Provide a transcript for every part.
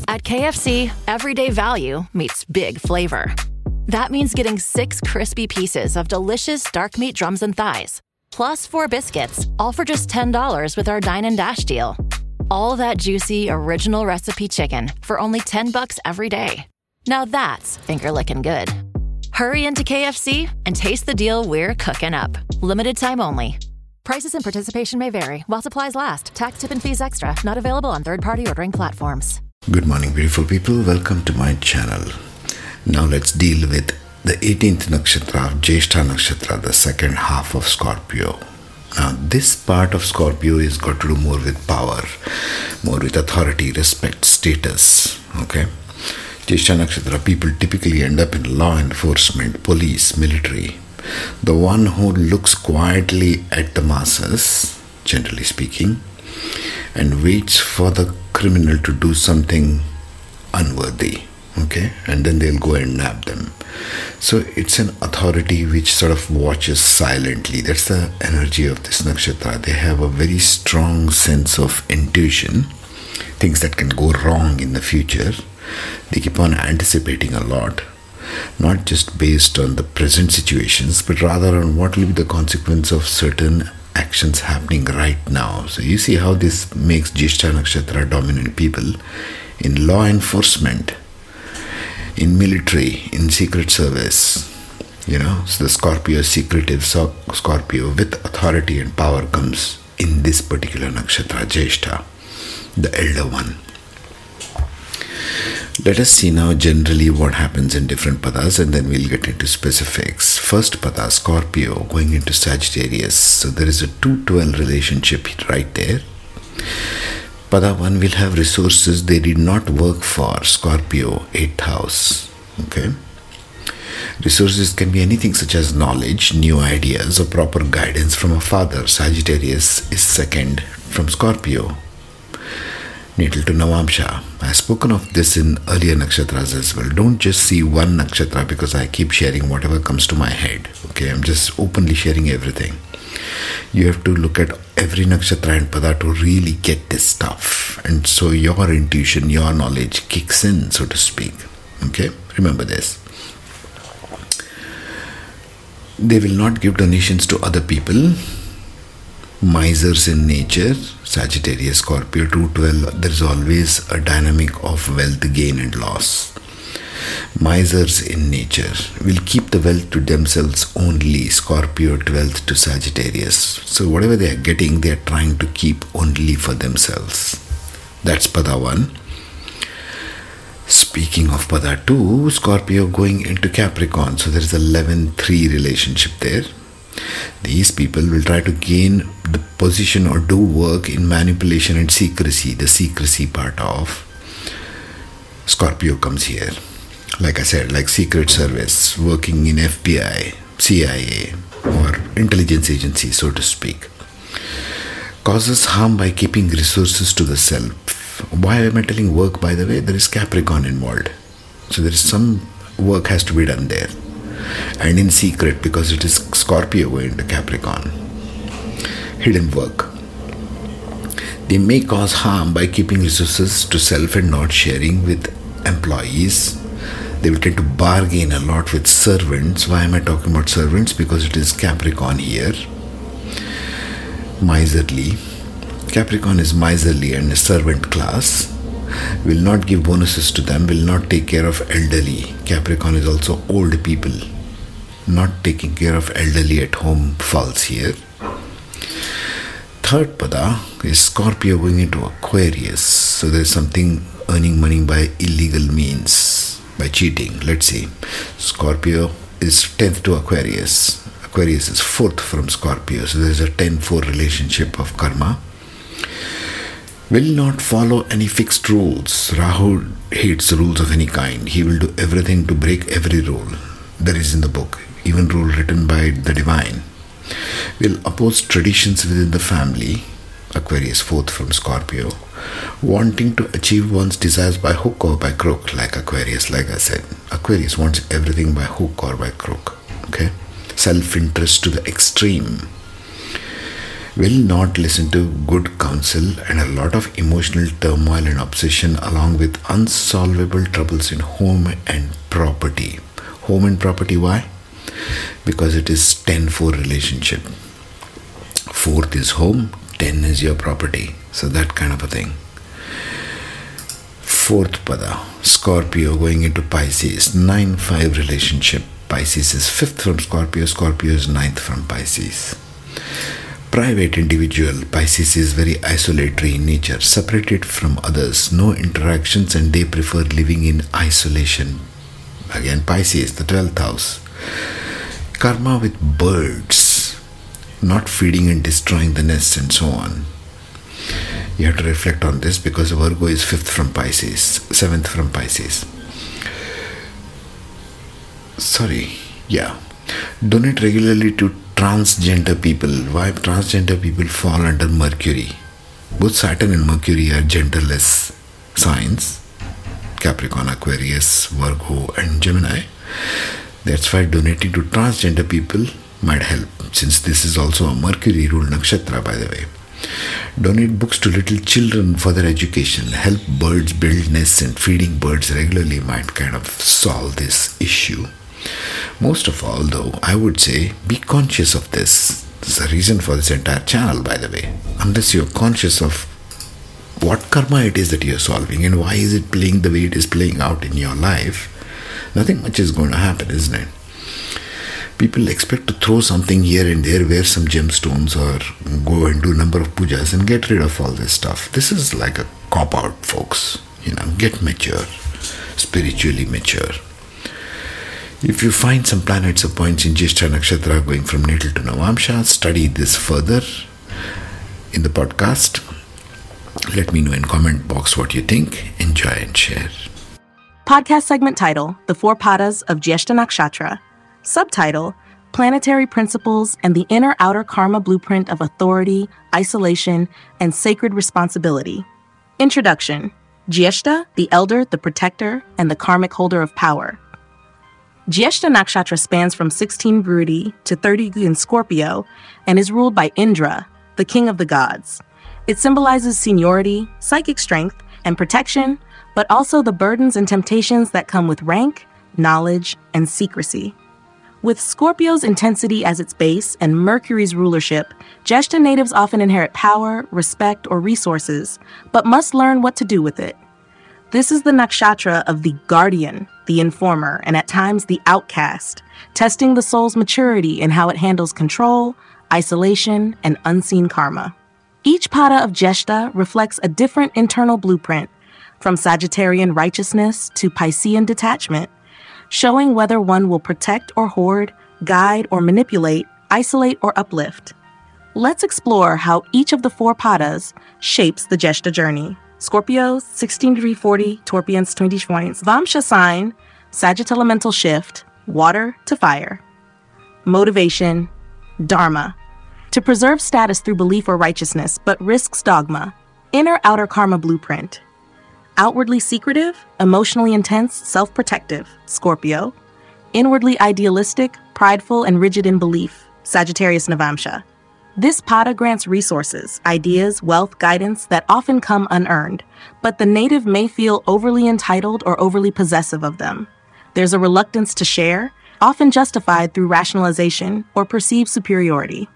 At KFC, everyday value meets big flavor. That means getting 6 crispy pieces of delicious dark meat drums and thighs, plus 4 biscuits, all for just $10 with our Dine and Dash deal. All that juicy, original recipe chicken for only $10 every day. Now that's finger-licking good. Hurry into KFC and taste the deal we're cooking up. Limited time only. Prices and participation may vary while supplies last. Tax, tip, and fees extra. Not available on third-party ordering platforms. Good morning, beautiful people. Welcome to my channel. Now let's deal with the 18th nakshatra of Jyeshtha nakshatra, the second half of Scorpio. Now this part of Scorpio is got to do more with power, more with authority, respect, status. Okay. Jyeshtha nakshatra people typically end up in law enforcement, police, military. The one who looks quietly at the masses, generally speaking, and waits for the criminal to do something unworthy, okay, and then they'll go and nab them. So it's an authority which sort of watches silently. That's the energy of this nakshatra. They have a very strong sense of intuition, things that can go wrong in the future. They keep on anticipating a lot, not just based on the present situations, but rather on what will be the consequence of certain actions happening right now. So you see how this makes Jyeshtha nakshatra dominant people in law enforcement, in military, in secret service. So the Scorpio, secretive Scorpio with authority and power comes in this particular nakshatra, Jyeshtha, the elder one. Let us see now generally what happens in different padas, and then we'll get into specifics. First pada, Scorpio going into Sagittarius. So there is a 2-12 relationship right there. Pada 1 will have resources they did not work for. Scorpio, 8th house. Okay. Resources can be anything such as knowledge, new ideas, or proper guidance from a father. Sagittarius is second from Scorpio, natal to Navamsha. I have spoken of this in earlier nakshatras as well. Don't just see one nakshatra because I keep sharing whatever comes to my head. Okay, I'm just openly sharing everything. You have to look at every nakshatra and pada to really get this stuff. And so your intuition, your knowledge kicks in, so to speak. Okay, remember this. They will not give donations to other people. Misers in nature, Sagittarius, Scorpio, 2-12, there is always a dynamic of wealth gain and loss. Misers in nature will keep the wealth to themselves only. Scorpio, 12th to Sagittarius. So whatever they are getting, they are trying to keep only for themselves. That's pada 1. Speaking of pada 2, Scorpio going into Capricorn. So there is a 11-3 relationship there. These people will try to gain the position or do work in manipulation and secrecy. The secrecy part of Scorpio comes here. Like I said, like secret service, working in FBI, CIA, or intelligence agency, so to speak. Causes harm by keeping resources to the self. Why am I telling work, by the way? There is Capricorn involved. So there is some work has to be done there. And in secret, because it is Scorpio going to Capricorn. Hidden work. They may cause harm by keeping resources to self and not sharing with employees. They will tend to bargain a lot with servants. Why am I talking about servants? Because it is Capricorn here. Miserly. Capricorn is miserly and a servant class. Will not give bonuses to them, will not take care of elderly. Capricorn is also old people. Not taking care of elderly at home falls here. Third pada is Scorpio going into Aquarius. So there's something earning money by illegal means, by cheating. Let's see. Scorpio is 10th to Aquarius. Aquarius is 4th from Scorpio. So there's a 10-4 relationship of karma. Will not follow any fixed rules. Rahu hates rules of any kind. He will do everything to break every rule there is in the book, even rule written by the divine. Will oppose traditions within the family. Aquarius, 4th from Scorpio. Wanting to achieve one's desires by hook or by crook, like Aquarius, like I said. Aquarius wants everything by hook or by crook. Okay? Self-interest to the extreme. will not listen to good counsel, and a lot of emotional turmoil and obsession, along with unsolvable troubles in home and property. Home and property, why? Because it is 10-4 relationship. 4th is home, 10 is your property. So that kind of a thing. 4th pada, Scorpio going into Pisces, 9-5 relationship. Pisces is 5th from Scorpio, Scorpio is 9th from Pisces. Private individual, Pisces is very isolatory in nature, separated from others, no interactions, and they prefer living in isolation. Again, Pisces, the 12th house. Karma with birds, not feeding and destroying the nests and so on. You have to reflect on this because Virgo is 5th from Pisces, 7th from Pisces. Donate regularly to transgender people. Why transgender people fall under Mercury? Both Saturn and Mercury are genderless signs. Capricorn, Aquarius, Virgo and Gemini. That's why donating to transgender people might help, since this is also a Mercury ruled nakshatra, by the way. Donate books to little children for their education. Help birds build nests, and feeding birds regularly might kind of solve this issue. Most of all, though, I would say be conscious of this. This is the reason for this entire channel, by the way. Unless you're conscious of what karma it is that you're solving and why is it playing the way it is playing out in your life, nothing much is going to happen, isn't it? People expect to throw something here and there, wear some gemstones or go and do a number of pujas and get rid of all this stuff. This is like a cop-out, folks. Get mature, spiritually mature. If you find some planets or points in Jyeshtha Nakshatra going from natal to Navamsha, study this further in the podcast. Let me know in comment box what you think. Enjoy and share. Podcast segment title, The Four Padas of Jyeshtha Nakshatra. Subtitle, Planetary Principles and the Inner-Outer Karma Blueprint of Authority, Isolation, and Sacred Responsibility. Introduction. Jyeshtha, the elder, the protector, and the karmic holder of power. Jyeshtha Nakshatra spans from 16 Bhrudi to 30 in Scorpio and is ruled by Indra, the king of the gods. It symbolizes seniority, psychic strength, and protection, but also the burdens and temptations that come with rank, knowledge, and secrecy. With Scorpio's intensity as its base and Mercury's rulership, Jyeshtha natives often inherit power, respect, or resources, but must learn what to do with it. This is the nakshatra of the guardian, the informer, and at times the outcast, testing the soul's maturity in how it handles control, isolation, and unseen karma. Each pada of Jyeshtha reflects a different internal blueprint, from Sagittarian righteousness to Piscean detachment, showing whether one will protect or hoard, guide or manipulate, isolate or uplift. Let's explore how each of the four padas shapes the Jyeshtha journey. Scorpio, 16-40, Torpians, 20 points. Vamsha sign, Sagitt elemental shift, water to fire. Motivation, dharma. To preserve status through belief or righteousness, but risks dogma. Inner-outer karma blueprint. Outwardly secretive, emotionally intense, self-protective, Scorpio. Inwardly idealistic, prideful, and rigid in belief, Sagittarius Navamsha. This pada grants resources, ideas, wealth, guidance that often come unearned, but the native may feel overly entitled or overly possessive of them. There's a reluctance to share, often justified through rationalization or perceived superiority.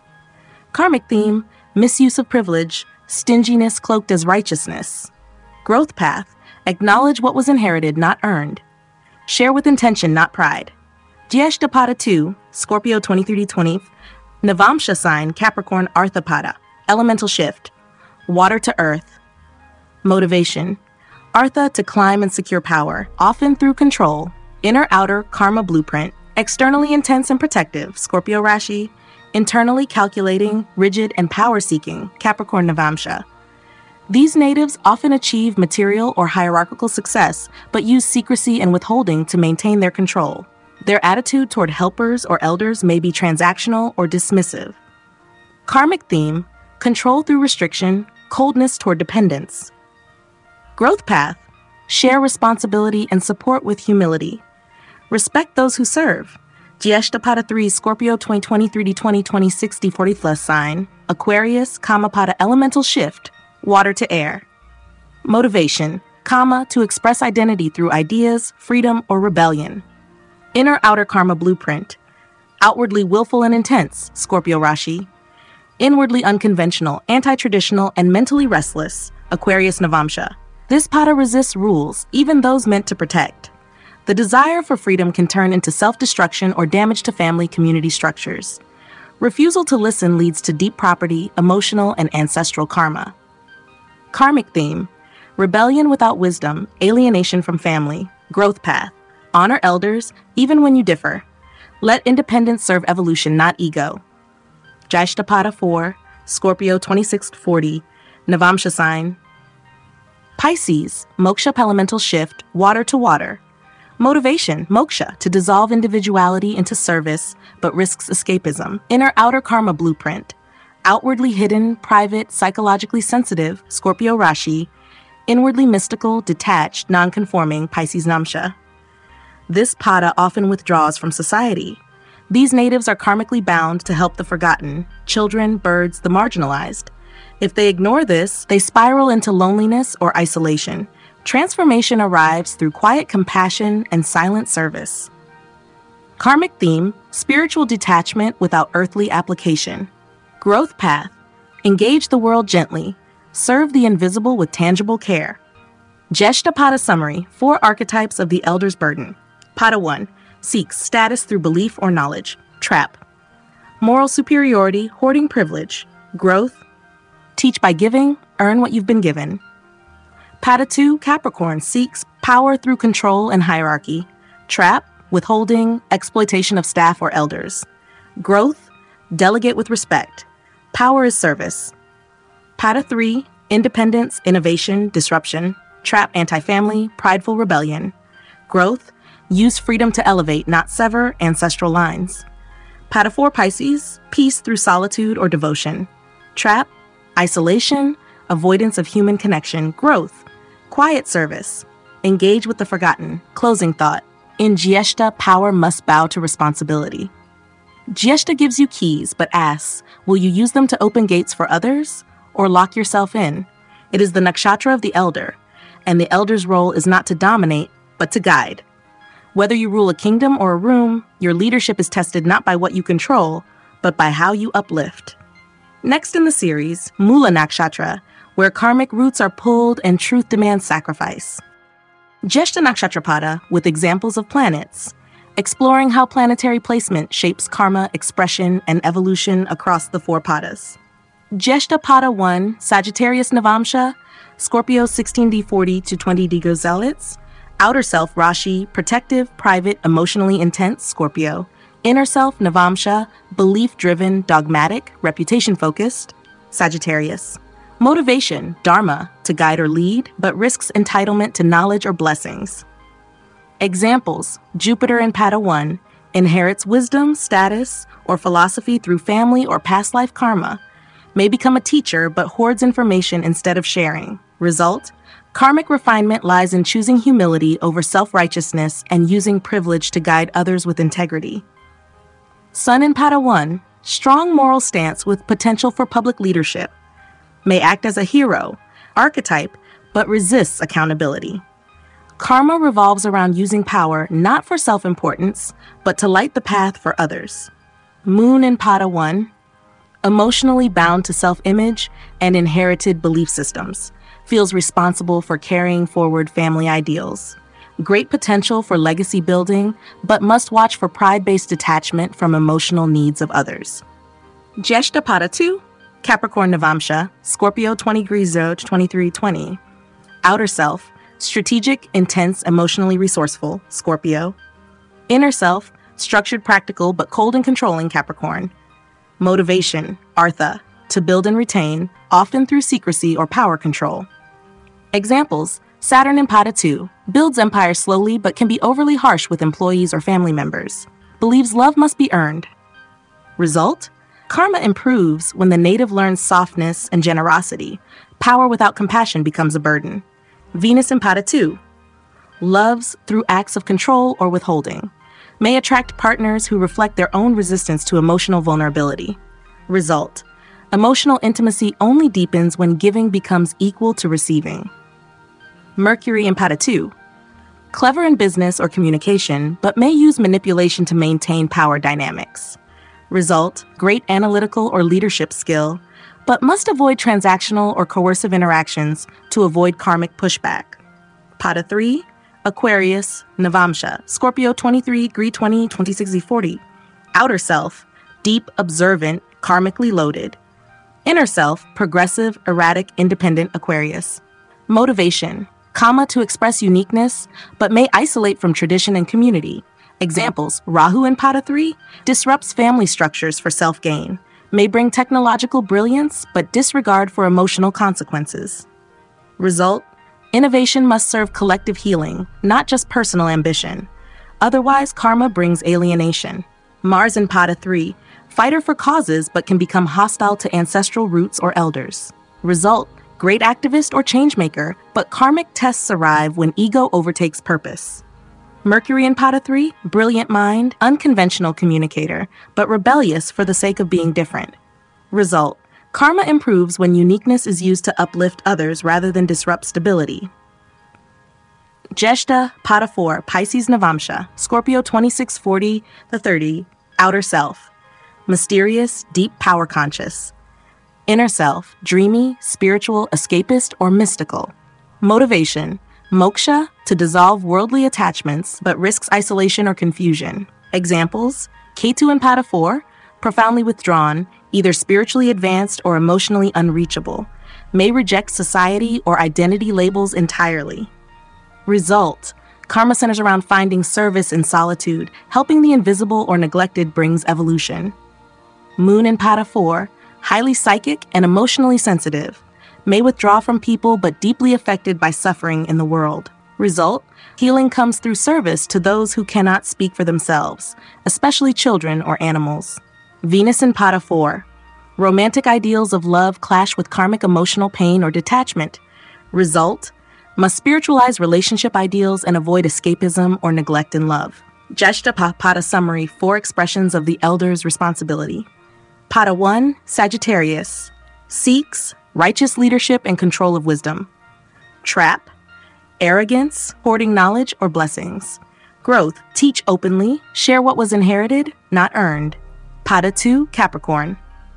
Karmic theme, misuse of privilege, stinginess cloaked as righteousness. Growth path, acknowledge what was inherited, not earned. Share with intention, not pride. Jyeshtha pada 2, Scorpio 23-20, Navamsha sign, Capricorn Artha elemental shift, water to earth. Motivation, Artha to climb and secure power, often through control. Inner-outer karma blueprint, externally intense and protective, Scorpio Rashi. Internally calculating, rigid, and power-seeking, Capricorn Navamsha. These natives often achieve material or hierarchical success, but use secrecy and withholding to maintain their control. Their attitude toward helpers or elders may be transactional or dismissive. Karmic theme, control through restriction, coldness toward dependence. Growth path, share responsibility and support with humility. Respect those who serve. Jyeshtha pada 3, Scorpio 2023-20, 2060, 40+ sign, Aquarius, Pada elemental shift, water to air. Motivation, to express identity through ideas, freedom, or rebellion. Inner-outer karma blueprint, outwardly willful and intense, Scorpio Rashi. Inwardly unconventional, anti-traditional, and mentally restless, Aquarius Navamsha. This pada resists rules, even those meant to protect. The desire for freedom can turn into self-destruction or damage to family community structures. Refusal to listen leads to deep property, emotional, and ancestral karma. Karmic theme, rebellion without wisdom, alienation from family, growth path. Honor elders, even when you differ. Let independence serve evolution, not ego. Jyeshtapada 4, Scorpio 2640, Navamsha sign. Pisces, moksha elemental shift, water to water. Motivation, moksha, to dissolve individuality into service, but risks escapism. Inner-outer karma blueprint, outwardly hidden, private, psychologically sensitive, Scorpio Rashi. Inwardly mystical, detached, non-conforming, Pisces Namsha. This pada often withdraws from society. These natives are karmically bound to help the forgotten, children, birds, the marginalized. If they ignore this, they spiral into loneliness or isolation. Transformation arrives through quiet compassion and silent service. Karmic theme, spiritual detachment without earthly application. Growth path, engage the world gently. Serve the invisible with tangible care. Jyeshtapada summary, 4 archetypes of the elder's burden. Pada 1, seeks status through belief or knowledge. Trap. Moral superiority, hoarding privilege. Growth. Teach by giving, earn what you've been given. Pada 2, Capricorn, seeks power through control and hierarchy. Trap, withholding, exploitation of staff or elders. Growth, delegate with respect. Power is service. Pada 3, independence, innovation, disruption. Trap, anti-family, prideful rebellion. Growth, use freedom to elevate, not sever, ancestral lines. Pada 4, Pisces, peace through solitude or devotion. Trap, isolation, avoidance of human connection. Growth, quiet service. Engage with the forgotten. Closing thought. In Jyeshta, power must bow to responsibility. Jyeshta gives you keys, but asks, will you use them to open gates for others or lock yourself in? It is the nakshatra of the elder, and the elder's role is not to dominate, but to guide. Whether you rule a kingdom or a room, your leadership is tested not by what you control, but by how you uplift. Next in the series, Mula Nakshatra, where karmic roots are pulled and truth demands sacrifice. Jyeshta Nakshatra Pada with examples of planets, exploring how planetary placement shapes karma, expression, and evolution across the 4 padas. Jyeshta Pada 1, Sagittarius Navamsha, Scorpio 16D40 to 20D Gozelites. Outer self, Rashi, protective, private, emotionally intense, Scorpio. Inner self, Navamsha, belief-driven, dogmatic, reputation-focused, Sagittarius. Motivation, Dharma, to guide or lead, but risks entitlement to knowledge or blessings. Examples, Jupiter in Pada 1, inherits wisdom, status, or philosophy through family or past life karma, may become a teacher but hoards information instead of sharing. Result, karmic refinement lies in choosing humility over self-righteousness and using privilege to guide others with integrity. Sun in Pada 1, strong moral stance with potential for public leadership, may act as a hero, archetype, but resists accountability. Karma revolves around using power not for self-importance, but to light the path for others. Moon in Pada 1, emotionally bound to self-image and inherited belief systems, feels responsible for carrying forward family ideals. Great potential for legacy building, but must watch for pride-based detachment from emotional needs of others. Jyeshta Pada 2, Capricorn Navamsha, Scorpio 20 degrees 0 to 23:20. Outer self, strategic, intense, emotionally resourceful, Scorpio. Inner self, structured, practical, but cold and controlling, Capricorn. Motivation, Artha, to build and retain, often through secrecy or power control. Examples, Saturn in Pada 2, builds empire slowly but can be overly harsh with employees or family members. Believes love must be earned. Result, karma improves when the native learns softness and generosity. Power without compassion becomes a burden. Venus in Pada 2, loves through acts of control or withholding. May attract partners who reflect their own resistance to emotional vulnerability. Result, Emotional intimacy only deepens when giving becomes equal to receiving. Mercury in Pada 2. Clever in business or communication, but may use manipulation to maintain power dynamics. Result, great analytical or leadership skill, but must avoid transactional or coercive interactions to avoid karmic pushback. Pada 3. Aquarius, Navamsha, Scorpio 23, Gree 20, 26Z40. Outer self, deep, observant, karmically loaded. Inner self, progressive, erratic, independent Aquarius. Motivation, Kama to express uniqueness, but may isolate from tradition and community. Examples, Rahu in Pada 3 disrupts family structures for self-gain, may bring technological brilliance, but disregard for emotional consequences. Result, innovation must serve collective healing, not just personal ambition. Otherwise, karma brings alienation. Mars in Pada 3, fighter for causes but can become hostile to ancestral roots or elders. Result, great activist or changemaker, but karmic tests arrive when ego overtakes purpose. Mercury in Pada 3, brilliant mind, unconventional communicator, but rebellious for the sake of being different. Result, karma improves when uniqueness is used to uplift others rather than disrupt stability. Jeshta, Pada 4, Pisces Navamsha, Scorpio 2640, the 30, outer self. Mysterious, deep power conscious. Inner self, dreamy, spiritual, escapist, or mystical. Motivation, moksha, to dissolve worldly attachments, but risks isolation or confusion. Examples, Ketu in Pada 4, profoundly withdrawn, either spiritually advanced or emotionally unreachable. May reject society or identity labels entirely. Result, karma centers around finding service in solitude, helping the invisible or neglected brings evolution. Moon in Pada 4, highly psychic and emotionally sensitive, may withdraw from people but deeply affected by suffering in the world. Result, healing comes through service to those who cannot speak for themselves, especially children or animals. Venus in Pada 4, romantic ideals of love clash with karmic emotional pain or detachment. Result, must spiritualize relationship ideals and avoid escapism or neglect in love. Jeshta Pada summary, 4 expressions of the elder's responsibility. Pada 1, Sagittarius, seeks righteous leadership and control of wisdom. Trap, arrogance, hoarding knowledge or blessings. Growth, teach openly, share what was inherited, not earned. Pada 2, Capricorn,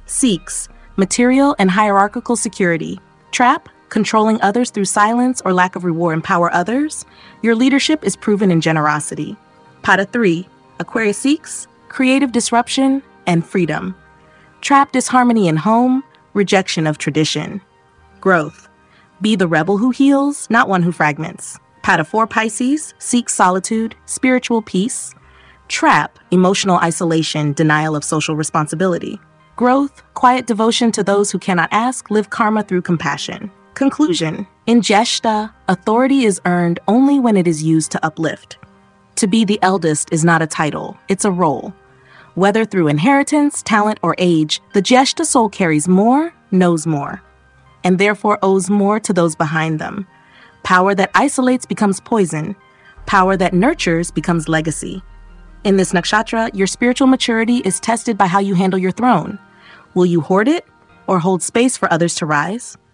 seeks material and hierarchical security. Trap, controlling others through silence or lack of reward. Empower others. Your leadership is proven in generosity. Pada 3, Aquarius seeks creative disruption and freedom. Trap, disharmony in home, rejection of tradition. Growth, be the rebel who heals, not one who fragments. Pada 4, Pisces seeks solitude, spiritual peace. Trap, emotional isolation, denial of social responsibility. Growth, quiet devotion to those who cannot ask, live karma through compassion. Conclusion, in Jeshta, authority is earned only when it is used to uplift. To be the eldest is not a title, it's a role. Whether through inheritance, talent, or age, the Jeshta soul carries more, knows more, and therefore owes more to those behind them. Power that isolates becomes poison. Power that nurtures becomes legacy. In this nakshatra, your spiritual maturity is tested by how you handle your throne. Will you hoard it or hold space for others to rise?